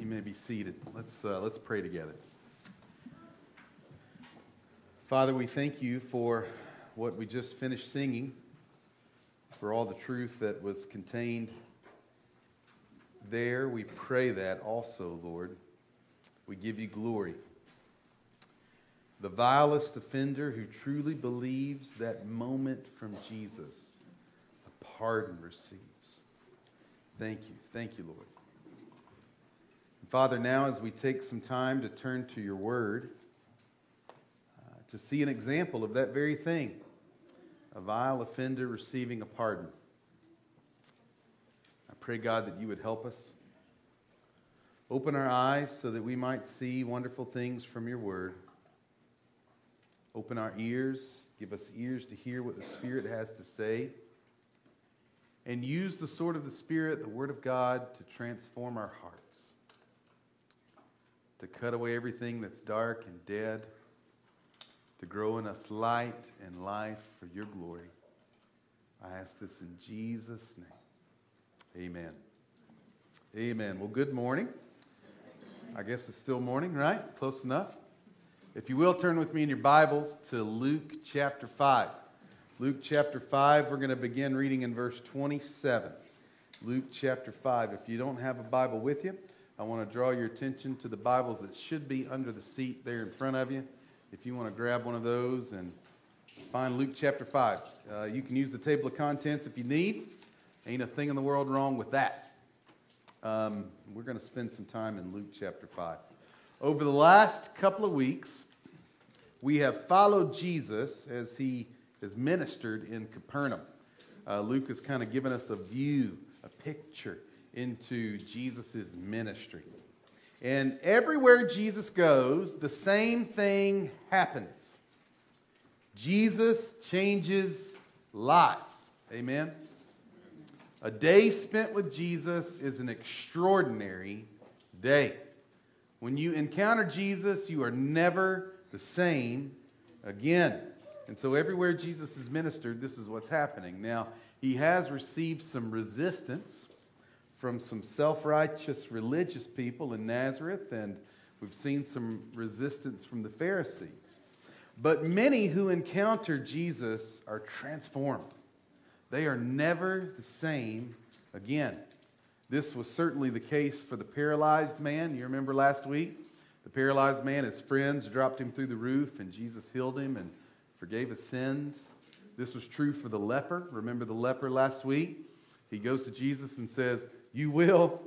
may be seated. Let's pray together. Father, we thank you for what we just finished singing, for all the truth that was contained there. We pray that also, Lord. We give you glory. The vilest offender who truly believes that moment from Jesus, a pardon receives. Thank you. Thank you, Lord. Father, now as we take some time to turn to your word, to see an example of that very thing, a vile offender receiving a pardon. I pray, God, that you would help us. Open our eyes so that we might see wonderful things from your word. Open our ears, give us ears to hear what the Spirit has to say, and use the sword of the Spirit, the Word of God, to transform our hearts, to cut away everything that's dark and dead, to grow in us light and life for your glory. I ask this in Jesus' name. Amen. Amen. Well, good morning. I guess it's still morning, right? Close enough. If you will, turn with me in your Bibles to Luke chapter 5. Luke chapter 5, we're going to begin reading in verse 27. Luke chapter 5. If you don't have a Bible with you, I want to draw your attention to the Bibles that should be under the seat there in front of you. If you want to grab one of those and find Luke chapter 5. You can use the table of contents if you need. Ain't a thing in the world wrong with that. We're going to spend some time in Luke chapter 5. Over the last couple of weeks, we have followed Jesus as he has ministered in Capernaum. Luke has kind of given us a view, a picture into Jesus' ministry. And everywhere Jesus goes, the same thing happens. Jesus changes lives. Amen? A day spent with Jesus is an extraordinary day. When you encounter Jesus, you are never the same again. And so everywhere Jesus is ministered, this is what's happening. Now, he has received some resistance from some self-righteous religious people in Nazareth, and we've seen some resistance from the Pharisees. But many who encounter Jesus are transformed. They are never the same again. This was certainly the case for the paralyzed man. You remember last week? The paralyzed man, his friends dropped him through the roof, and Jesus healed him and forgave his sins. This was true for the leper. Remember the leper last week? He goes to Jesus and says, if you will,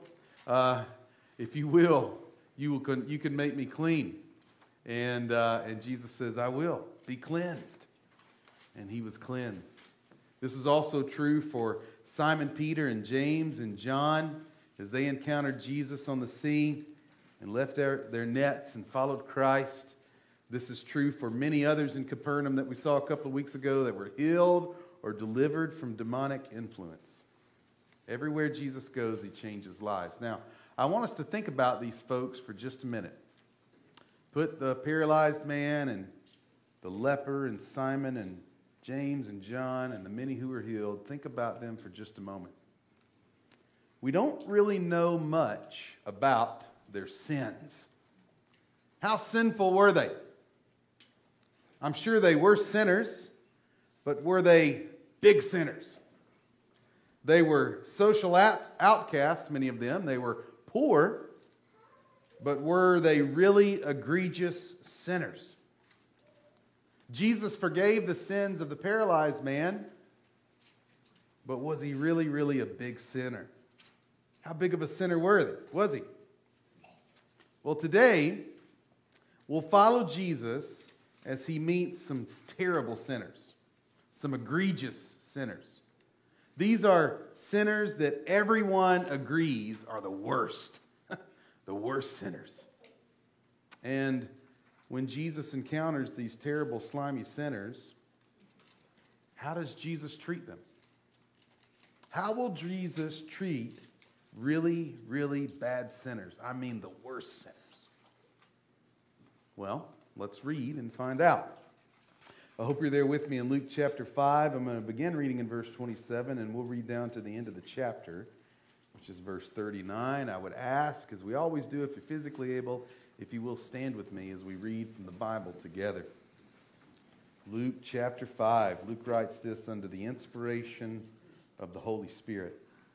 you can make me clean. And Jesus says, I will. Be cleansed. And he was cleansed. This is also true for Simon Peter and James and John as they encountered Jesus on the sea and left their nets and followed Christ. This is true for many others in Capernaum that we saw a couple of weeks ago that were healed or delivered from demonic influence. Everywhere Jesus goes, he changes lives. Now, I want us to think about these folks for just a minute. Put the paralyzed man and the leper and Simon and James and John and the many who were healed. Think about them for just a moment. We don't really know much about their sins. How sinful were they? I'm sure they were sinners, but were they big sinners? They were social outcasts, many of them. They were poor, but were they really egregious sinners? Jesus forgave the sins of the paralyzed man, but was he really, really a big sinner? How big of a sinner was he? Well, today, we'll follow Jesus as he meets some terrible sinners, some egregious sinners. These are sinners that everyone agrees are the worst, the worst sinners. And when Jesus encounters these terrible, slimy sinners, how does Jesus treat them? How will Jesus treat really, really bad sinners? I mean the worst sinners. Well, let's read and find out. I hope you're there with me in Luke chapter 5. I'm going to begin reading in verse 27, and we'll read down to the end of the chapter which is verse 39. I would ask, as we always do if you're physically able, if you will stand with me as we read from the Bible together. Luke chapter 5. Luke writes this under the inspiration of the Holy Spirit.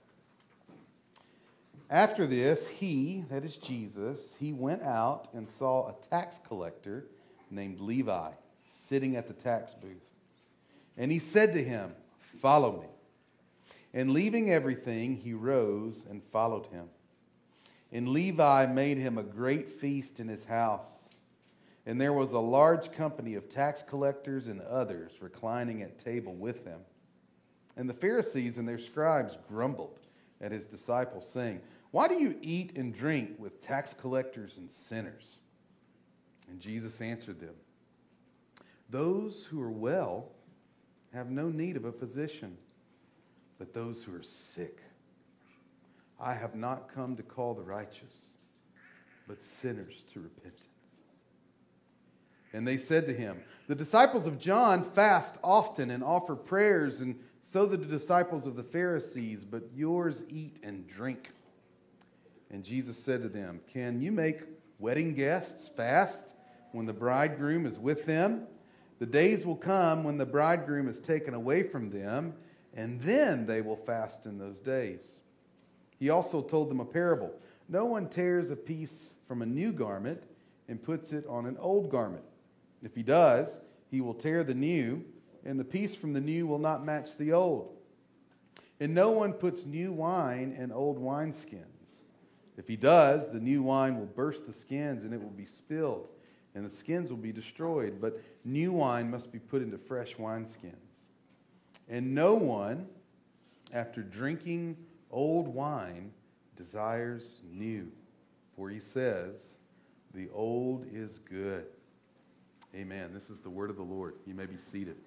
After this, he, that is Jesus, he went out and saw a tax collector named Levi sitting at the tax booth. And he said to him, "Follow me." And leaving everything, he rose and followed him. And Levi made him a great feast in his house. And there was a large company of tax collectors and others reclining at table with them. And the Pharisees and their scribes grumbled at his disciples, saying, "Why do you eat and drink with tax collectors and sinners?" And Jesus answered them, "Those who are well have no need of a physician, but those who are sick. I have not come to call the righteous, but sinners to repentance." And they said to him, "The disciples of John fast often and offer prayers, and so do the disciples of the Pharisees, but yours eat and drink." And Jesus said to them, "Can you make wedding guests fast when the bridegroom is with them? The days will come when the bridegroom is taken away from them, and then they will fast in those days." He also told them a parable. "No one tears a piece from a new garment and puts it on an old garment. If he does, he will tear the new, and the piece from the new will not match the old. And no one puts new wine in old wineskins. If he does, the new wine will burst the skins, and it will be spilled, and the skins will be destroyed. But new wine must be put into fresh wineskins. And no one, after drinking old wine, desires new, for he says, 'The old is good.'" Amen. This is the word of the Lord. You may be seated.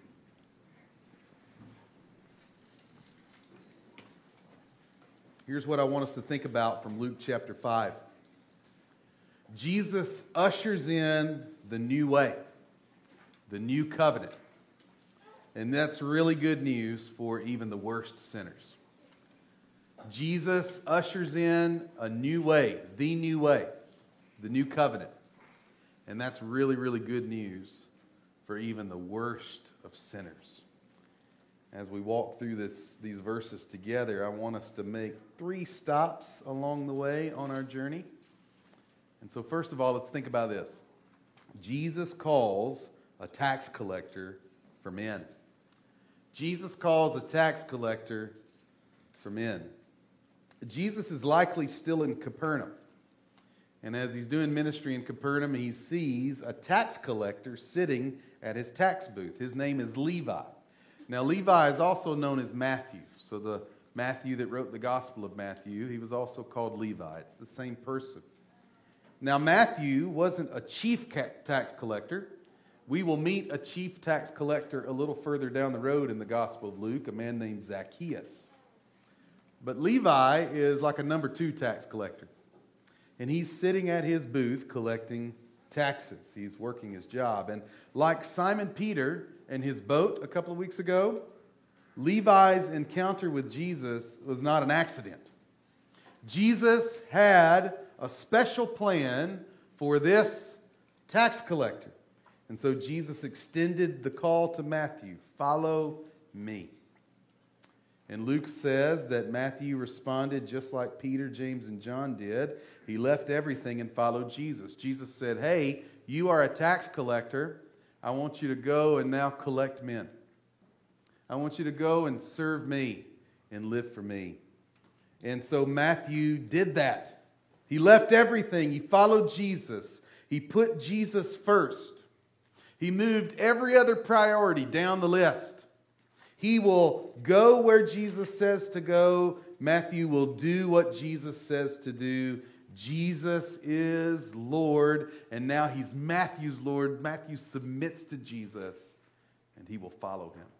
Here's what I want us to think about from Luke chapter 5. Jesus ushers in the new way, the new covenant. And that's really good news for even the worst sinners. Jesus ushers in a new way, the new covenant. And that's really, really good news for even the worst of sinners. As we walk through these verses together, I want us to make 3 stops along the way on our journey. And so first of all, let's think about this. Jesus calls a tax collector for men. Jesus calls a tax collector for men. Jesus is likely still in Capernaum. And as he's doing ministry in Capernaum, he sees a tax collector sitting at his tax booth. His name is Levi. Now, Levi is also known as Matthew. So the Matthew that wrote the Gospel of Matthew, he was also called Levi. It's the same person. Now, Matthew wasn't a chief tax collector. We will meet a chief tax collector a little further down the road in the Gospel of Luke, a man named Zacchaeus. But Levi is like a number 2 tax collector. And he's sitting at his booth collecting taxes. He's working his job. And like Simon Peter and his boat a couple of weeks ago, Levi's encounter with Jesus was not an accident. Jesus had a special plan for this tax collector. And so Jesus extended the call to Matthew, "Follow me." And Luke says that Matthew responded just like Peter, James, and John did. He left everything and followed Jesus. Jesus said, "Hey, you are a tax collector. I want you to go and now collect men. I want you to go and serve me and live for me." And so Matthew did that. He left everything. He followed Jesus. He put Jesus first. He moved every other priority down the list. He will go where Jesus says to go. Matthew will do what Jesus says to do. Jesus is Lord, and now he's Matthew's Lord. Matthew submits to Jesus, and he will follow him.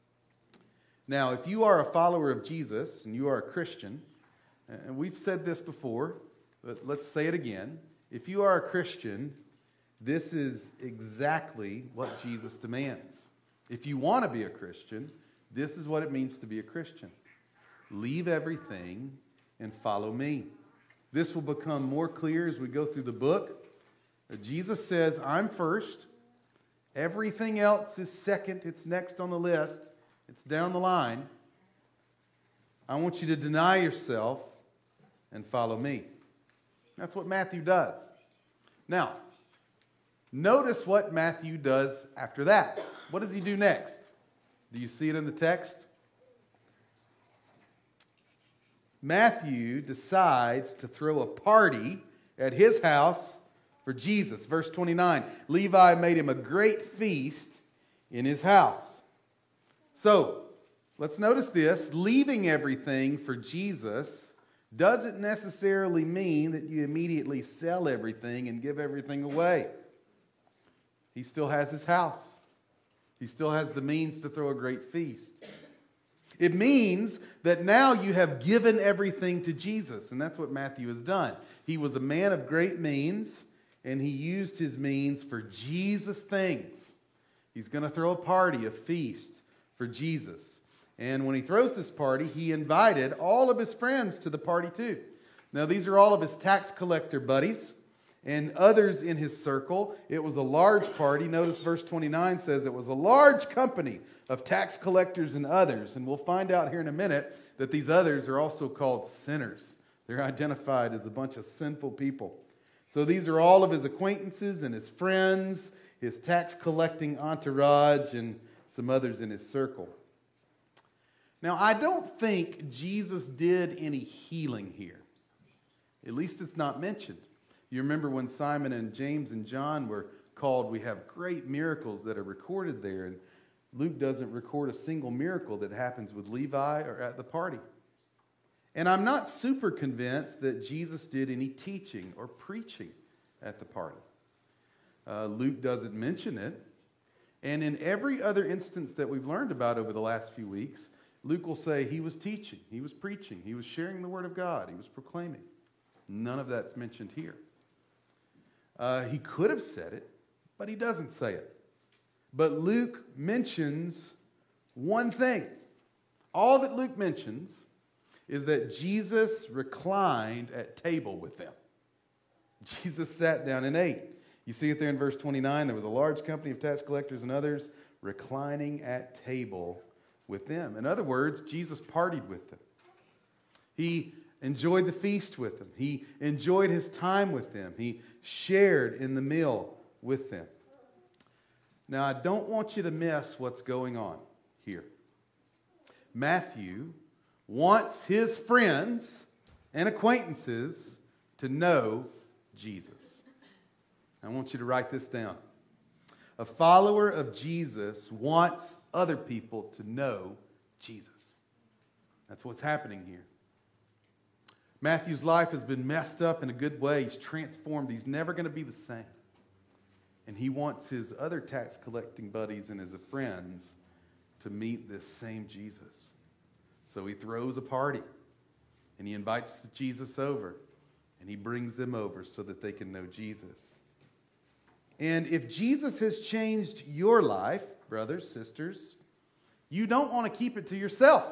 Now, if you are a follower of Jesus, and you are a Christian, and we've said this before, but let's say it again. If you are a Christian, this is exactly what Jesus demands. If you want to be a Christian, this is what it means to be a Christian. Leave everything and follow me. This will become more clear as we go through the book. Jesus says, I'm first. Everything else is second. It's next on the list. It's down the line. I want you to deny yourself and follow me. That's what Matthew does. Now, notice what Matthew does after that. What does he do next? Do you see it in the text? Matthew decides to throw a party at his house for Jesus. Verse 29, Levi made him a great feast in his house. So, let's notice this. Leaving everything for Jesus doesn't necessarily mean that you immediately sell everything and give everything away. He still has his house. He still has the means to throw a great feast. It means that now you have given everything to Jesus, and that's what Matthew has done. He was a man of great means, and he used his means for Jesus' things. He's going to throw a party, a feast for Jesus. And when he throws this party, he invited all of his friends to the party too. Now, these are all of his tax collector buddies and others in his circle. It was a large party. Notice verse 29 says it was a large company of tax collectors and others. And we'll find out here in a minute that these others are also called sinners. They're identified as a bunch of sinful people. So these are all of his acquaintances and his friends, his tax collecting entourage, and some others in his circle. Now, I don't think Jesus did any healing here. At least it's not mentioned. You remember when Simon and James and John were called, we have great miracles that are recorded there. And Luke doesn't record a single miracle that happens with Levi or at the party. And I'm not super convinced that Jesus did any teaching or preaching at the party. Luke doesn't mention it. And in every other instance that we've learned about over the last few weeks, Luke will say he was teaching, he was preaching, he was sharing the word of God, he was proclaiming. None of that's mentioned here. He could have said it, but he doesn't say it. But Luke mentions one thing. All that Luke mentions is that Jesus reclined at table with them. Jesus sat down and ate. You see it there in verse 29. There was a large company of tax collectors and others reclining at table with them. In other words, Jesus partied with them. He enjoyed the feast with them. He enjoyed his time with them. He shared in the meal with them. Now, I don't want you to miss what's going on here. Matthew wants his friends and acquaintances to know Jesus. I want you to write this down. A follower of Jesus wants other people to know Jesus. That's what's happening here. Matthew's life has been messed up in a good way. He's transformed. He's never going to be the same. And he wants his other tax collecting buddies and his friends to meet this same Jesus. So he throws a party and he invites Jesus over and he brings them over so that they can know Jesus. And if Jesus has changed your life, brothers, sisters, you don't want to keep it to yourself.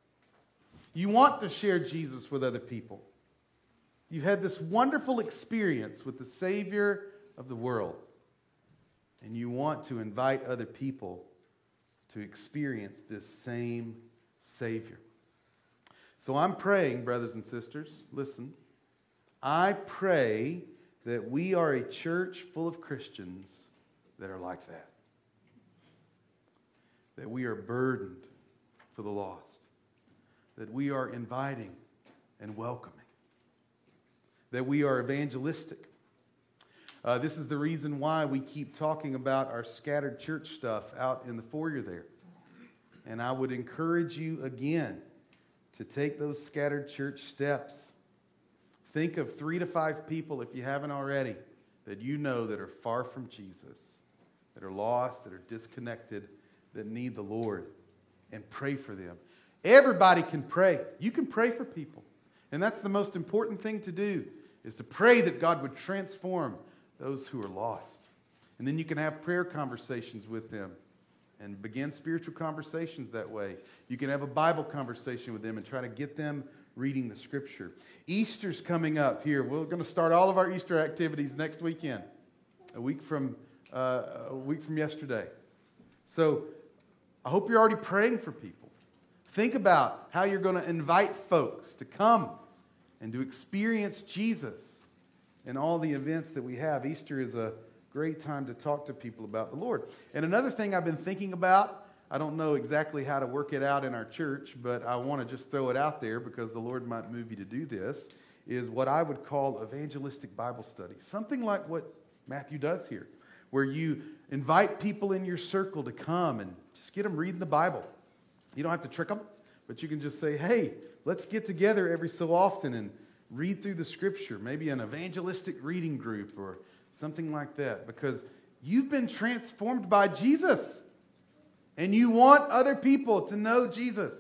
You want to share Jesus with other people. You've had this wonderful experience with the Savior of the world. And you want to invite other people to experience this same Savior. So I'm praying, brothers and sisters, listen. I pray that we are a church full of Christians that are like that. That we are burdened for the lost. That we are inviting and welcoming. That we are evangelistic. This is the reason why we keep talking about our scattered church stuff out in the foyer there. And I would encourage you again to take those scattered church steps. Think of 3 to 5 people, if you haven't already, that you know that are far from Jesus, that are lost, that are disconnected, that need the Lord, and pray for them. Everybody can pray. You can pray for people. And that's the most important thing to do, is to pray that God would transform those who are lost. And then you can have prayer conversations with them and begin spiritual conversations that way. You can have a Bible conversation with them and try to get them reading the Scripture. Easter's coming up here. We're going to start all of our Easter activities next weekend, a week from yesterday. So I hope you're already praying for people. Think about how you're going to invite folks to come and to experience Jesus in all the events that we have. Easter is a great time to talk to people about the Lord. And another thing I've been thinking about, I don't know exactly how to work it out in our church, but I want to just throw it out there because the Lord might move you to do this, is what I would call evangelistic Bible study. Something like what Matthew does here, where you invite people in your circle to come and just get them reading the Bible. You don't have to trick them, but you can just say, hey, let's get together every so often and read through the Scripture, maybe an evangelistic reading group or something like that, because you've been transformed by Jesus and you want other people to know Jesus.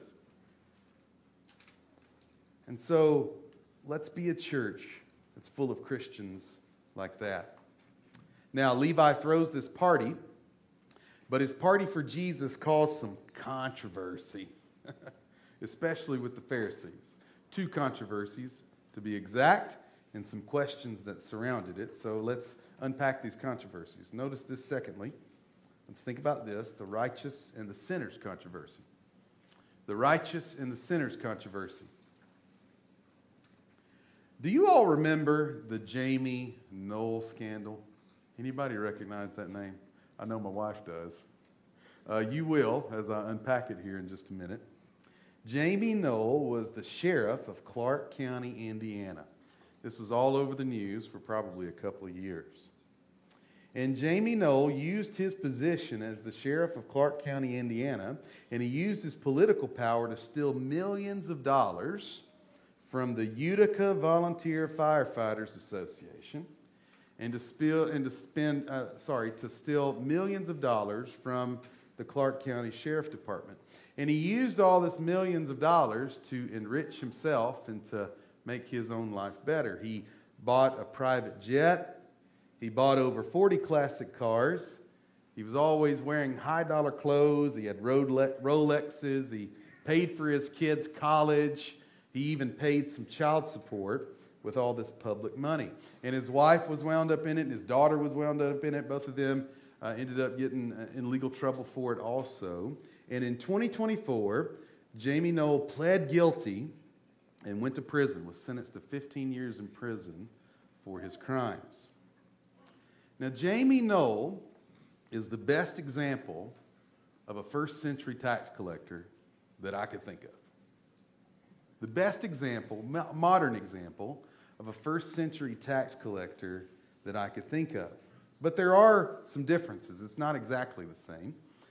And so let's be a church that's full of Christians like that. Now, Levi throws this party, but his party for Jesus caused some controversy, especially with the Pharisees. 2 controversies, to be exact, and some questions that surrounded it. So let's unpack these controversies. Notice this secondly. Let's think about this, the righteous and the sinners controversy. The righteous and the sinners controversy. Do you all remember the Jamie Knoll scandal? Anybody recognize that name? I know my wife does. You will, as I unpack it here in just a minute. Jamie Knoll was the sheriff of Clark County, Indiana. This was all over the news for probably a couple of years. And Jamie Knoll used his position as the sheriff of Clark County, Indiana, and he used his political power to steal millions of dollars from the Utica Volunteer Firefighters Association, and to steal millions of dollars from the Clark County Sheriff Department. And he used all this millions of dollars to enrich himself and to make his own life better. He bought a private jet. He bought over 40 classic cars. He was always wearing high-dollar clothes. He had Rolexes. He paid for his kids' college. He even paid some child support with all this public money. And his wife was wound up in it, and his daughter was wound up in it. Both of them ended up getting in legal trouble for it also. And in 2024, Jamie Knoll pled guilty and went to prison, was sentenced to 15 years in prison for his crimes. Now, Jamie Knoll is the best example of a first century tax collector that I could think of. The best example, modern example, of a first century tax collector that I could think of. But there are some differences. It's not exactly the same.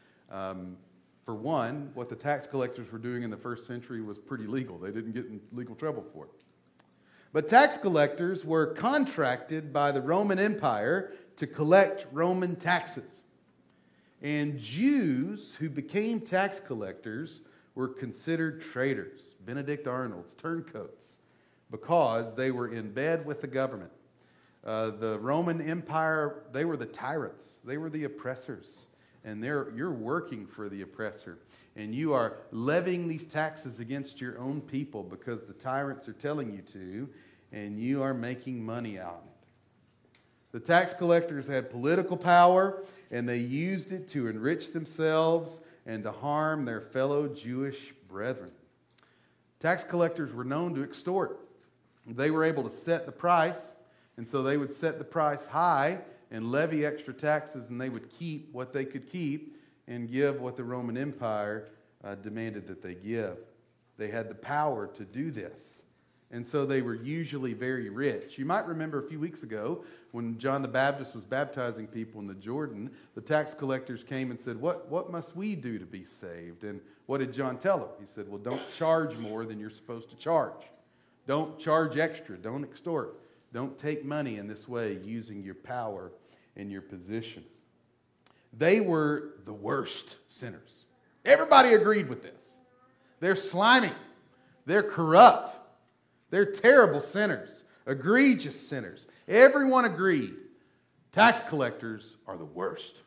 For one, what the tax collectors were doing in the first century was pretty legal. They didn't get in legal trouble for it. But tax collectors were contracted by the Roman Empire to collect Roman taxes. And Jews who became tax collectors were considered traitors, Benedict Arnolds, turncoats, because they were in bed with the government. The Roman Empire, they were the tyrants. They were the oppressors. And you're working for the oppressor. And you are levying these taxes against your own people because the tyrants are telling you to, and you are making money out of it. The tax collectors had political power, and they used it to enrich themselves and to harm their fellow Jewish brethren. Tax collectors were known to extort. They were able to set the price, and so they would set the price high and levy extra taxes, and they would keep what they could keep and give what the Roman Empire demanded that they give. They had the power to do this. And so they were usually very rich. You might remember a few weeks ago when John the Baptist was baptizing people in the Jordan, the tax collectors came and said, what must we do to be saved? And what did John tell them? He said, well, don't charge more than you're supposed to charge. Don't charge extra. Don't extort. Don't take money in this way using your power and your position. They were the worst sinners. Everybody agreed with this. They're slimy. They're corrupt. They're terrible sinners, egregious sinners. Everyone agreed. Tax collectors are the worst.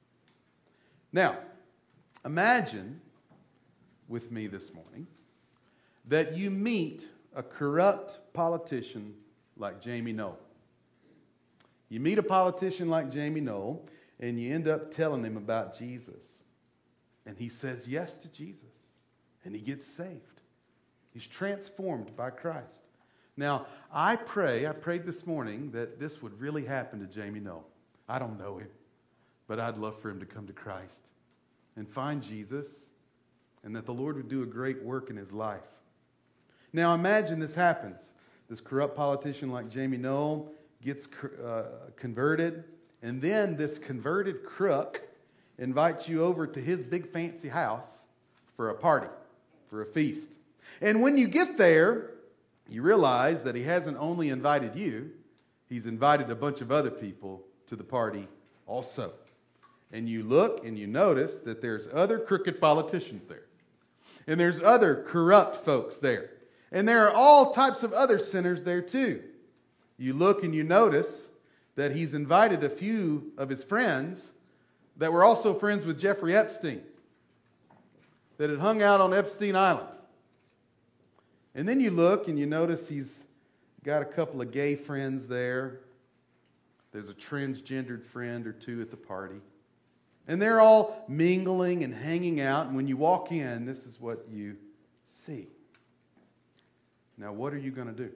Now, imagine with me this morning that you meet a corrupt politician like Jamie Knoll. You meet a politician like Jamie Knoll, and you end up telling him about Jesus. And he says yes to Jesus, and he gets saved. He's transformed by Christ. Now, I prayed this morning that this would really happen to Jamie Knoll. I don't know him, but I'd love for him to come to Christ and find Jesus, and that the Lord would do a great work in his life. Now, imagine this happens. This corrupt politician like Jamie Knoll gets converted, and then this converted crook invites you over to his big fancy house for a party, for a feast. And when you get there, you realize that he hasn't only invited you, he's invited a bunch of other people to the party also. And you look and you notice that there's other crooked politicians there. And there's other corrupt folks there. And there are all types of other sinners there too. You look and you notice that he's invited a few of his friends that were also friends with Jeffrey Epstein, that had hung out on Epstein Island. And then you look and you notice he's got a couple of gay friends there. There's a transgendered friend or two at the party. And they're all mingling and hanging out. And when you walk in, this is what you see. Now, what are you going to do?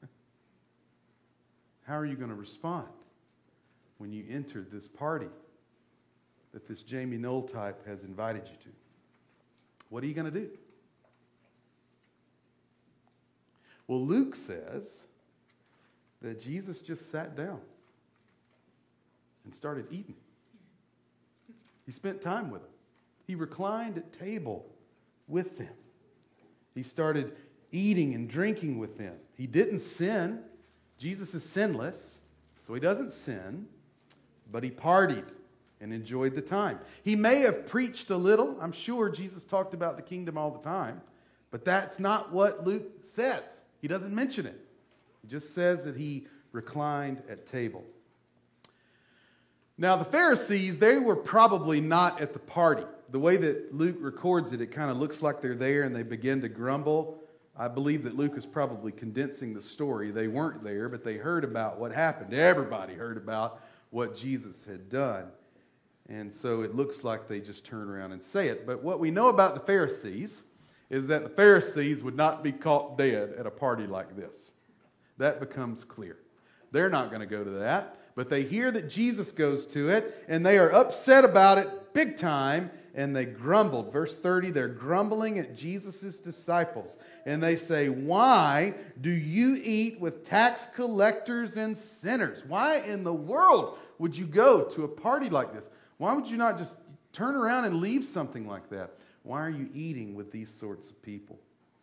How are you going to respond when you enter this party that this Jamie Knoll type has invited you to? What are you going to do? Well, Luke says that Jesus just sat down and started eating. He spent time with them. He reclined at table with them. He started eating and drinking with them. He didn't sin. Jesus is sinless, so he doesn't sin, but he partied and enjoyed the time. He may have preached a little. I'm sure Jesus talked about the kingdom all the time, but that's not what Luke says. He doesn't mention it. He just says that he reclined at table. Now, the Pharisees, they were probably not at the party. The way that Luke records it, it kind of looks like they're there and they begin to grumble. I believe that Luke is probably condensing the story. They weren't there, but they heard about what happened. Everybody heard about what Jesus had done. And so it looks like they just turn around and say it. But what we know about the Pharisees is that the Pharisees would not be caught dead at a party like this. That becomes clear. They're not going to go to that. But they hear that Jesus goes to it, and they are upset about it big time, and they grumbled. Verse 30, they're grumbling at Jesus' disciples. And they say, "Why do you eat with tax collectors and sinners?" Why in the world would you go to a party like this? Why would you not just turn around and leave something like that? Why are you eating with these sorts of people?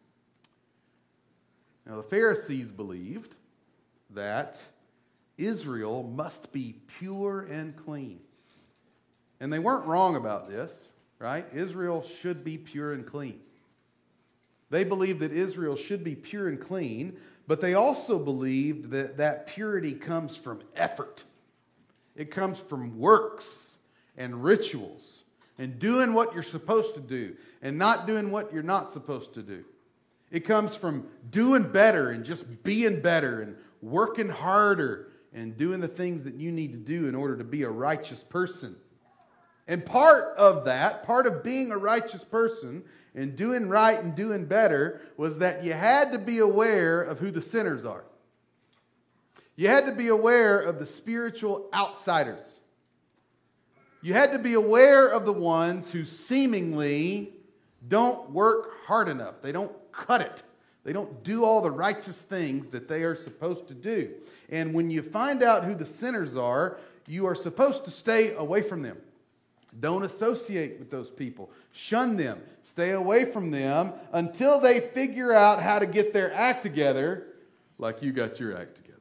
Now, the Pharisees believed that Israel must be pure and clean. And they weren't wrong about this, right? Israel should be pure and clean. They believed that Israel should be pure and clean, but they also believed that that purity comes from effort. It comes from works and rituals and doing what you're supposed to do and not doing what you're not supposed to do. It comes from doing better and just being better and working harder and doing the things that you need to do in order to be a righteous person. And part of that, part of being a righteous person and doing right and doing better, was that you had to be aware of who the sinners are. You had to be aware of the spiritual outsiders. You had to be aware of the ones who seemingly don't work hard enough. They don't cut it. They don't do all the righteous things that they are supposed to do. And when you find out who the sinners are, you are supposed to stay away from them. Don't associate with those people. Shun them. Stay away from them until they figure out how to get their act together like you got your act together.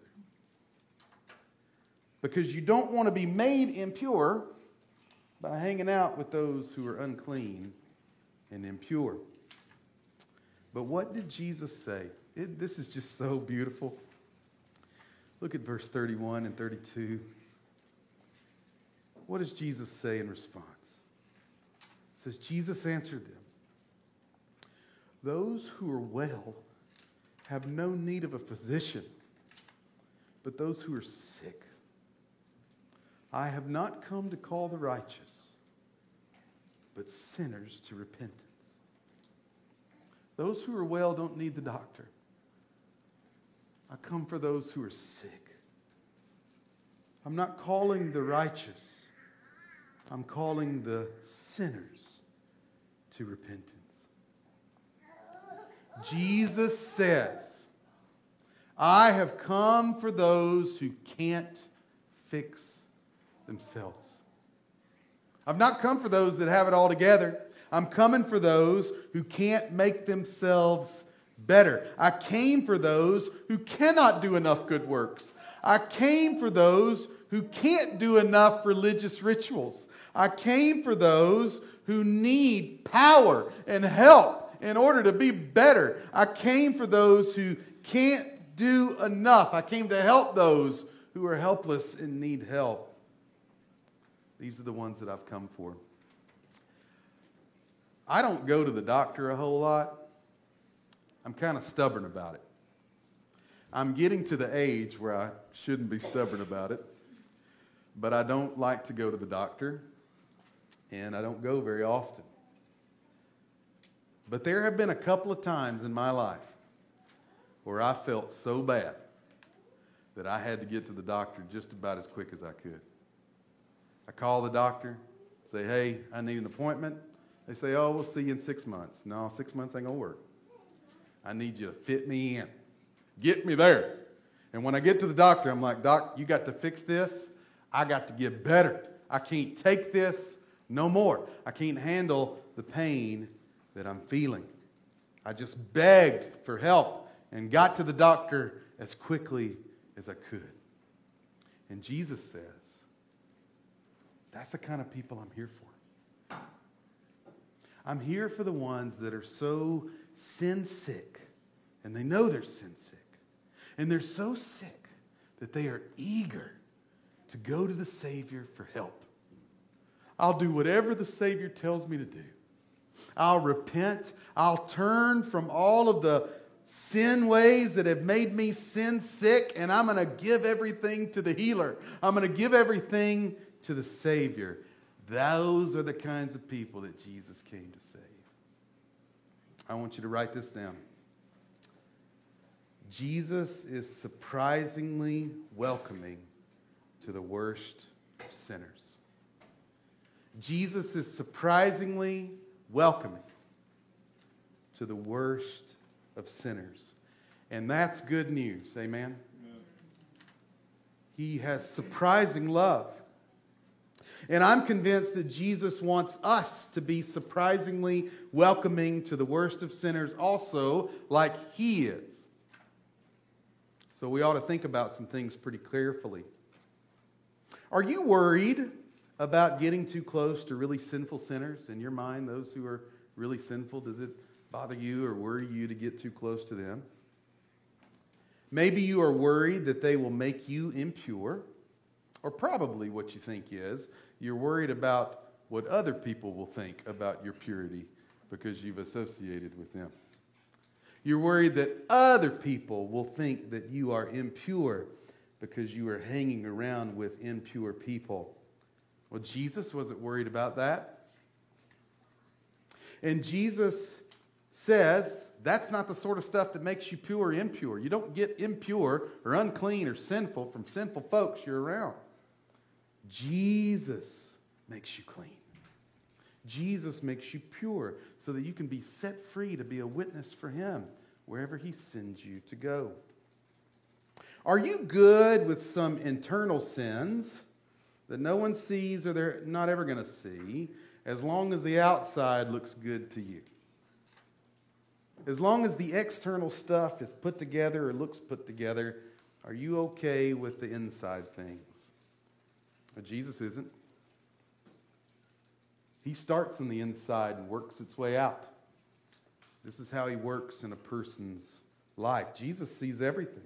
Because you don't want to be made impure by hanging out with those who are unclean and impure. But what did Jesus say? This is just so beautiful. Look at verse 31 and 32. What does Jesus say in response? It says, Jesus answered them, "Those who are well have no need of a physician, but those who are sick. I have not come to call the righteous, but sinners to repentance. Those who are well don't need the doctor. I come for those who are sick. I'm not calling the righteous. I'm calling the sinners to repentance. Jesus says, I have come for those who can't fix themselves. I've not come for those that have it all together. I'm coming for those who can't make themselves better. I came for those who cannot do enough good works. I came for those who can't do enough religious rituals. I came for those who need power and help in order to be better. I came for those who can't do enough. I came to help those who are helpless and need help. These are the ones that I've come for. I don't go to the doctor a whole lot. I'm kind of stubborn about it. I'm getting to the age where I shouldn't be stubborn about it, but I don't like to go to the doctor, and I don't go very often. But there have been a couple of times in my life where I felt so bad that I had to get to the doctor just about as quick as I could. I call the doctor, say, hey, I need an appointment. They say, oh, we'll see you in 6 months. No, 6 months ain't going to work. I need you to fit me in. Get me there. And when I get to the doctor, I'm like, Doc, you got to fix this. I got to get better. I can't take this no more. I can't handle the pain that I'm feeling. I just begged for help and got to the doctor as quickly as I could. And Jesus says, that's the kind of people I'm here for. I'm here for the ones that are so sin sick, and they know they're sin sick, and they're so sick that they are eager to go to the Savior for help. I'll do whatever the Savior tells me to do. I'll repent. I'll turn from all of the sin ways that have made me sin sick, and I'm going to give everything to the healer. I'm going to give everything to the Savior. Those are the kinds of people that Jesus came to save. I want you to write this down. Jesus is surprisingly welcoming to the worst of sinners. Jesus is surprisingly welcoming to the worst of sinners. And that's good news. Amen? Amen. He has surprising love. And I'm convinced that Jesus wants us to be surprisingly welcoming to the worst of sinners also, like He is. So we ought to think about some things pretty carefully. Are you worried about getting too close to really sinful sinners? In your mind, those who are really sinful, does it bother you or worry you to get too close to them? Maybe you are worried that they will make you impure, or probably what you think is, you're worried about what other people will think about your purity because you've associated with them. You're worried that other people will think that you are impure because you are hanging around with impure people. Well, Jesus wasn't worried about that. And Jesus says that's not the sort of stuff that makes you pure or impure. You don't get impure or unclean or sinful from sinful folks you're around. Jesus makes you clean. Jesus makes you pure so that you can be set free to be a witness for Him wherever He sends you to go. Are you good with some internal sins that no one sees or they're not ever going to see as long as the outside looks good to you? As long as the external stuff is put together or looks put together, are you okay with the inside things? But Jesus isn't. He starts on the inside and works its way out. This is how He works in a person's life. Jesus sees everything.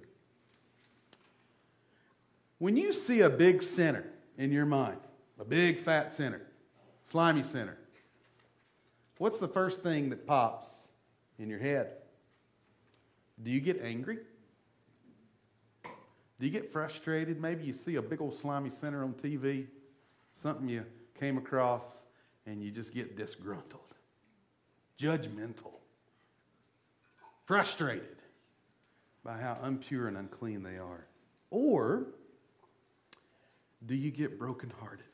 When you see a big sinner in your mind, a big fat sinner, slimy sinner, what's the first thing that pops in your head? Do you get angry? Do you get frustrated? Maybe you see a big old slimy sinner on TV, something you came across, and you just get disgruntled, judgmental, frustrated by how impure and unclean they are. Or do you get brokenhearted?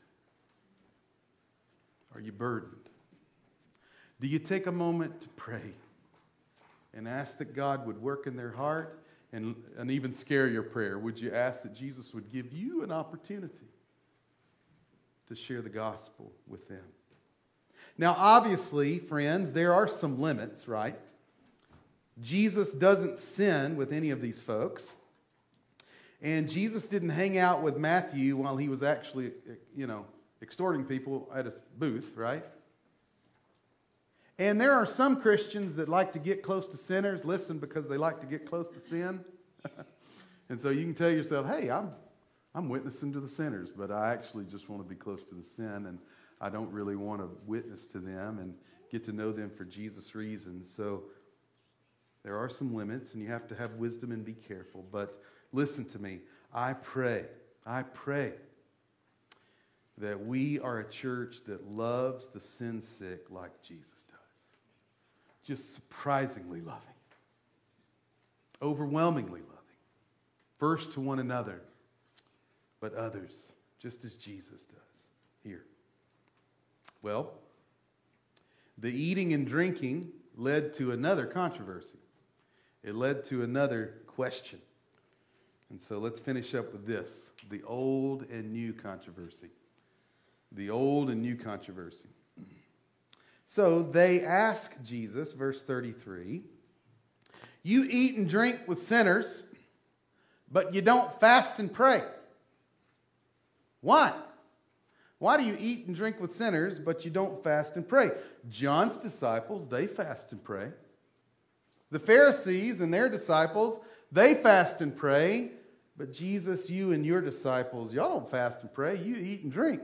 Are you burdened? Do you take a moment to pray and ask that God would work in their heart and even scare your prayer? Would you ask that Jesus would give you an opportunity to share the gospel with them? Now, obviously, friends, there are some limits, right? Jesus doesn't sin with any of these folks. And Jesus didn't hang out with Matthew while he was actually, extorting people at his booth, right? And there are some Christians that like to get close to sinners, listen, because they like to get close to sin. And so you can tell yourself, hey, I'm witnessing to the sinners, but I actually just want to be close to the sin, and I don't really want to witness to them and get to know them for Jesus' reasons. So there are some limits, and you have to have wisdom and be careful. But listen to me. I pray that we are a church that loves the sin sick like Jesus does. Just surprisingly loving. Overwhelmingly loving. First to one another, but others, just as Jesus does here. Well, the eating and drinking led to another controversy. It led to another question. And so let's finish up with this. The old and new controversy. The old and new controversy. So they ask Jesus, verse 33, you eat and drink with sinners, but you don't fast and pray. Why? Why do you eat and drink with sinners, but you don't fast and pray? John's disciples, they fast and pray. The Pharisees and their disciples, they fast and pray. But Jesus, you and your disciples, y'all don't fast and pray. You eat and drink.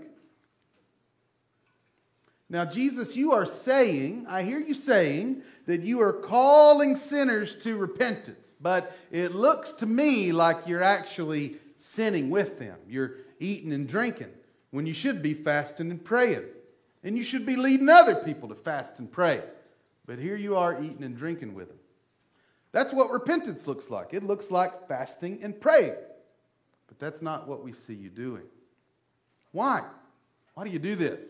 Now, Jesus, you are saying, I hear you saying, that you are calling sinners to repentance. But it looks to me like you're actually sinning with them. You're eating and drinking when you should be fasting and praying. And you should be leading other people to fast and pray. But here you are eating and drinking with them. That's what repentance looks like. It looks like fasting and praying. But that's not what we see you doing. Why? Why do you do this?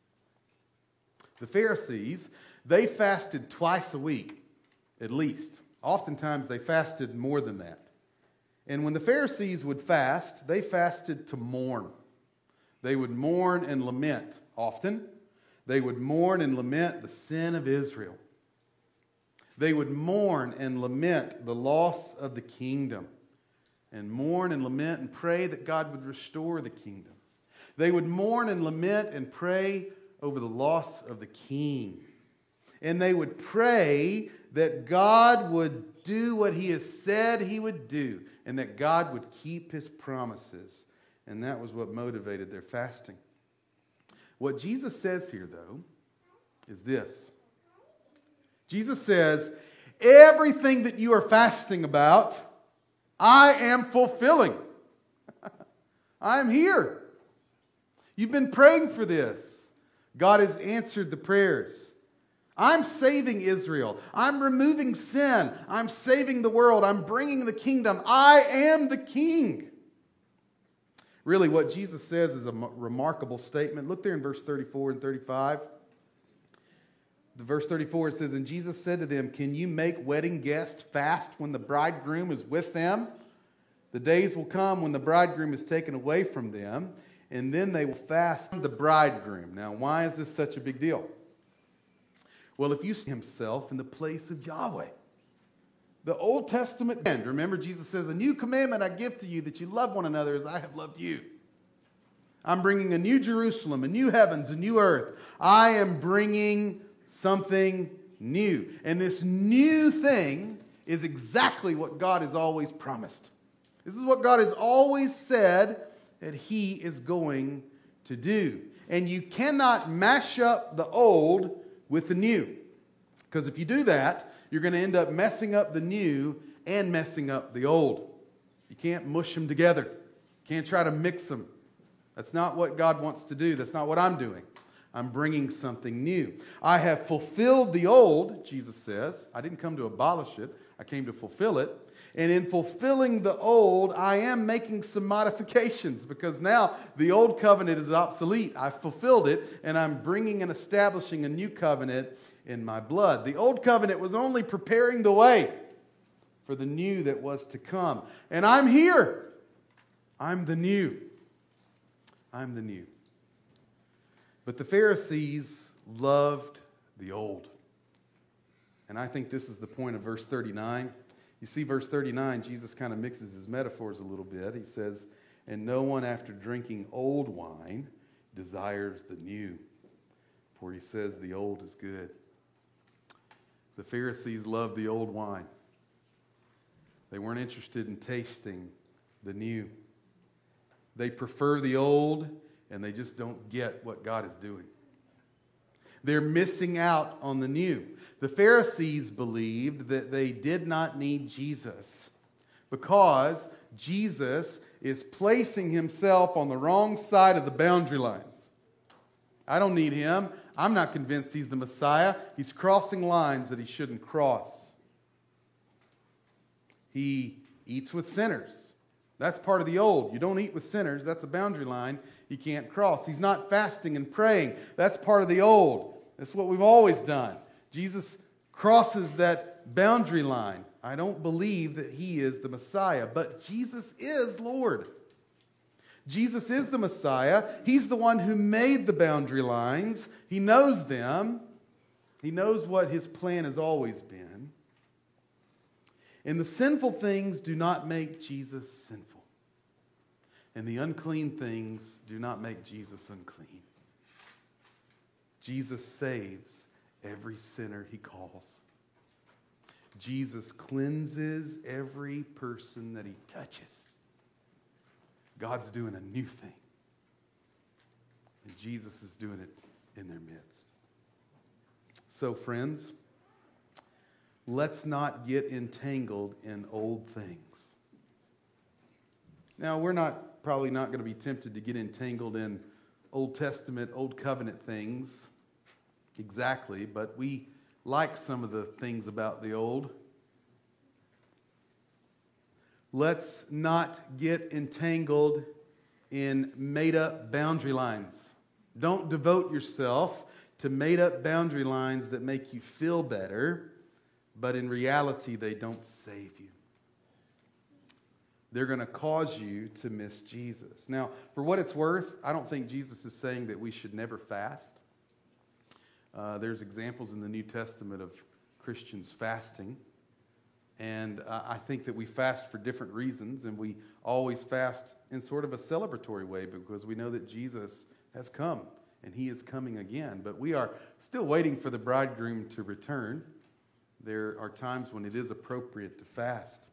The Pharisees, they fasted twice a week, at least. Oftentimes they fasted more than that. And when the Pharisees would fast, they fasted to mourn. They would mourn and lament often. They would mourn and lament the sin of Israel. They would mourn and lament the loss of the kingdom. And mourn and lament and pray that God would restore the kingdom. They would mourn and lament and pray over the loss of the king. And they would pray that God would do what he has said he would do, and that God would keep his promises. And that was what motivated their fasting. What Jesus says here, though, is this. Jesus says, everything that you are fasting about, I am fulfilling. I am here. You've been praying for this. God has answered the prayers. I'm saving Israel. I'm removing sin. I'm saving the world. I'm bringing the kingdom. I am the king. Really, what Jesus says is a remarkable statement. Look there in verse 34 and 35. The verse 34, it says, and Jesus said to them, can you make wedding guests fast when the bridegroom is with them? The days will come when the bridegroom is taken away from them, and then they will fast the bridegroom. Now, why is this such a big deal? Well, if you see himself in the place of Yahweh, the Old Testament, remember Jesus says, a new commandment I give to you, that you love one another as I have loved you. I'm bringing a new Jerusalem, a new heavens, a new earth. I am bringing something new. And this new thing is exactly what God has always promised. This is what God has always said that he is going to do. And you cannot mash up the old with the new. Because if you do that, you're going to end up messing up the new and messing up the old. You can't mush them together. You can't try to mix them. That's not what God wants to do. That's not what I'm doing. I'm bringing something new. I have fulfilled the old, Jesus says. I didn't come to abolish it. I came to fulfill it. And in fulfilling the old, I am making some modifications because now the old covenant is obsolete. I fulfilled it, and I'm bringing and establishing a new covenant in my blood. The old covenant was only preparing the way for the new that was to come. And I'm here. I'm the new. I'm the new. But the Pharisees loved the old. And I think this is the point of verse 39. You see, verse 39, Jesus kind of mixes his metaphors a little bit. He says, "And no one after drinking old wine desires the new, for he says the old is good." The Pharisees loved the old wine. They weren't interested in tasting the new. They prefer the old, and they just don't get what God is doing. They're missing out on the new. The Pharisees believed that they did not need Jesus because Jesus is placing himself on the wrong side of the boundary lines. I don't need him. I'm not convinced he's the Messiah. He's crossing lines that he shouldn't cross. He eats with sinners. That's part of the old. You don't eat with sinners. That's a boundary line you can't cross. He's not fasting and praying. That's part of the old. That's what we've always done. Jesus crosses that boundary line. I don't believe that he is the Messiah, but Jesus is Lord. Jesus is the Messiah. He's the one who made the boundary lines. He knows them. He knows what his plan has always been. And the sinful things do not make Jesus sinful. And the unclean things do not make Jesus unclean. Jesus saves every sinner he calls. Jesus cleanses every person that he touches. God's doing a new thing. And Jesus is doing it in their midst. So, friends, let's not get entangled in old things. Now, we're probably not going to be tempted to get entangled in Old Testament, Old Covenant things exactly, but we like some of the things about the old. Let's not get entangled in made-up boundary lines. Don't devote yourself to made-up boundary lines that make you feel better, but in reality, they don't save you. They're going to cause you to miss Jesus. Now, for what it's worth, I don't think Jesus is saying that we should never fast. There's examples in the New Testament of Christians fasting. And I think that we fast for different reasons, and we always fast in sort of a celebratory way because we know that Jesus has come, and he is coming again. But we are still waiting for the bridegroom to return. There are times when it is appropriate to fast.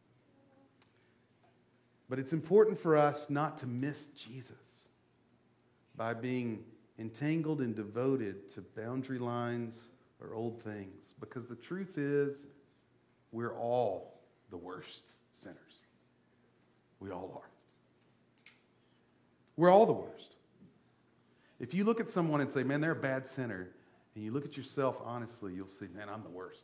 But it's important for us not to miss Jesus by being entangled and devoted to boundary lines or old things. Because the truth is, we're all the worst sinners. We all are. We're all the worst. If you look at someone and say, man, they're a bad sinner, and you look at yourself honestly, you'll see, man, I'm the worst.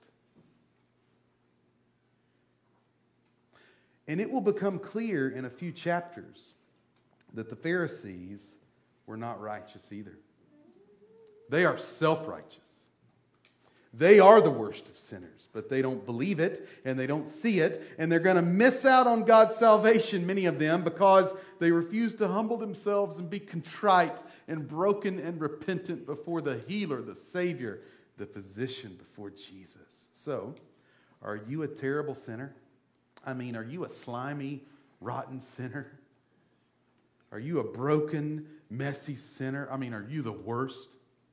And it will become clear in a few chapters that the Pharisees were not righteous either. They are self-righteous. They are the worst of sinners, but they don't believe it and they don't see it, and they're going to miss out on God's salvation, many of them, because they refuse to humble themselves and be contrite and broken and repentant before the healer, the Savior, the physician, before Jesus. So, are you a terrible sinner? I mean, are you a slimy, rotten sinner? Are you a broken, messy sinner? I mean, are you the worst?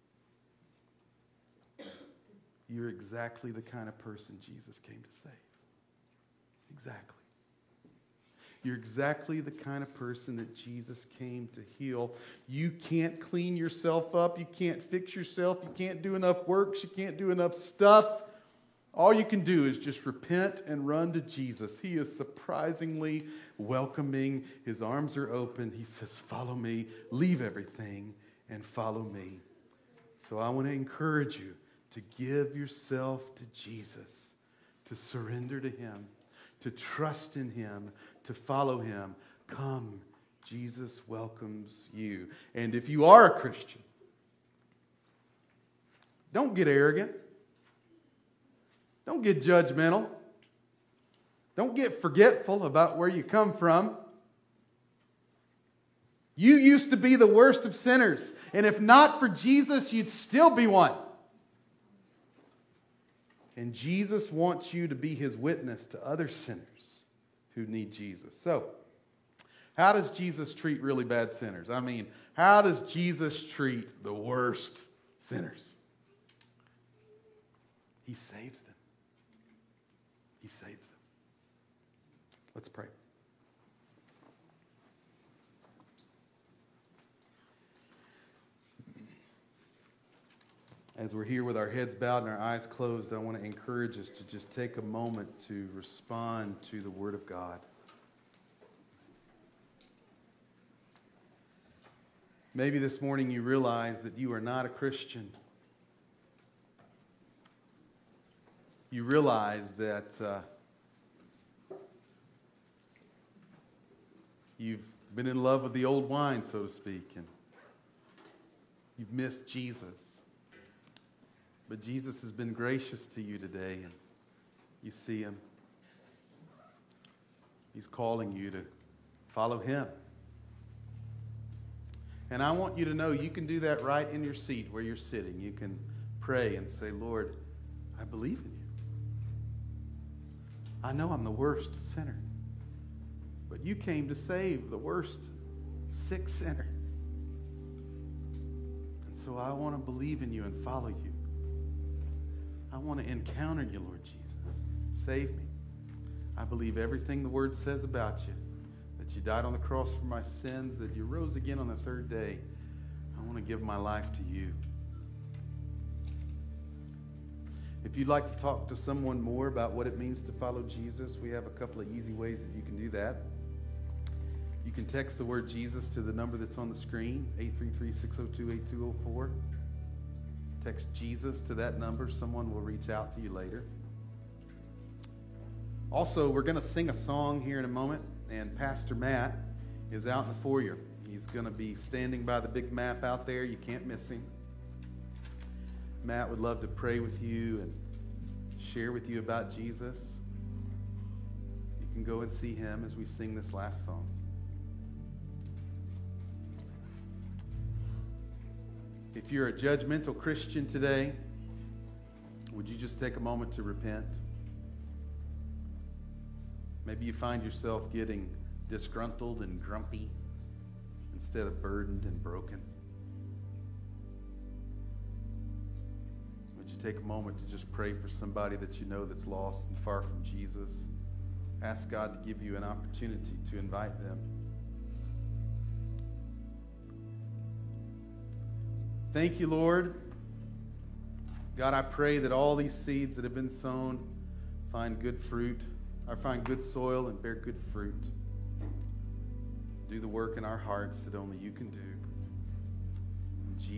You're exactly the kind of person Jesus came to save. Exactly. You're exactly the kind of person that Jesus came to heal. You can't clean yourself up. You can't fix yourself. You can't do enough works. You can't do enough stuff. All you can do is just repent and run to Jesus. He is surprisingly welcoming. His arms are open. He says, follow me, leave everything, and follow me. So I want to encourage you to give yourself to Jesus, to surrender to him, to trust in him, to follow him. Come, Jesus welcomes you. And if you are a Christian, don't get arrogant. Don't get judgmental. Don't get forgetful about where you come from. You used to be the worst of sinners. And if not for Jesus, you'd still be one. And Jesus wants you to be his witness to other sinners who need Jesus. So, how does Jesus treat really bad sinners? I mean, how does Jesus treat the worst sinners? He saves them. He saves them. Let's pray. As we're here with our heads bowed and our eyes closed, I want to encourage us to just take a moment to respond to the Word of God. Maybe this morning you realize that you are not a Christian. You realize that you've been in love with the old wine, so to speak, and you've missed Jesus. But Jesus has been gracious to you today, and you see him. He's calling you to follow him. And I want you to know you can do that right in your seat where you're sitting. You can pray and say, Lord, I believe in you. I know I'm the worst sinner, but you came to save the worst sick sinner. And so I want to believe in you and follow you. I want to encounter you, Lord Jesus. Save me. I believe everything the Word says about you, that you died on the cross for my sins, that you rose again on the third day. I want to give my life to you. If you'd like to talk to someone more about what it means to follow Jesus, we have a couple of easy ways that you can do that. You can text the word Jesus to the number that's on the screen, 833-602-8204. Text Jesus to that number. Someone will reach out to you later. Also, we're going to sing a song here in a moment, and Pastor Matt is out in the foyer. He's going to be standing by the big map out there. You can't miss him. Matt would love to pray with you and share with you about Jesus. You can go and see him as we sing this last song. If you're a judgmental Christian today, would you just take a moment to repent? Maybe you find yourself getting disgruntled and grumpy instead of burdened and broken. Would you take a moment to just pray for somebody that you know that's lost and far from Jesus? Ask God to give you an opportunity to invite them. Thank you, Lord. God, I pray that all these seeds that have been sown find good fruit, or find good soil and bear good fruit. Do the work in our hearts that only you can do.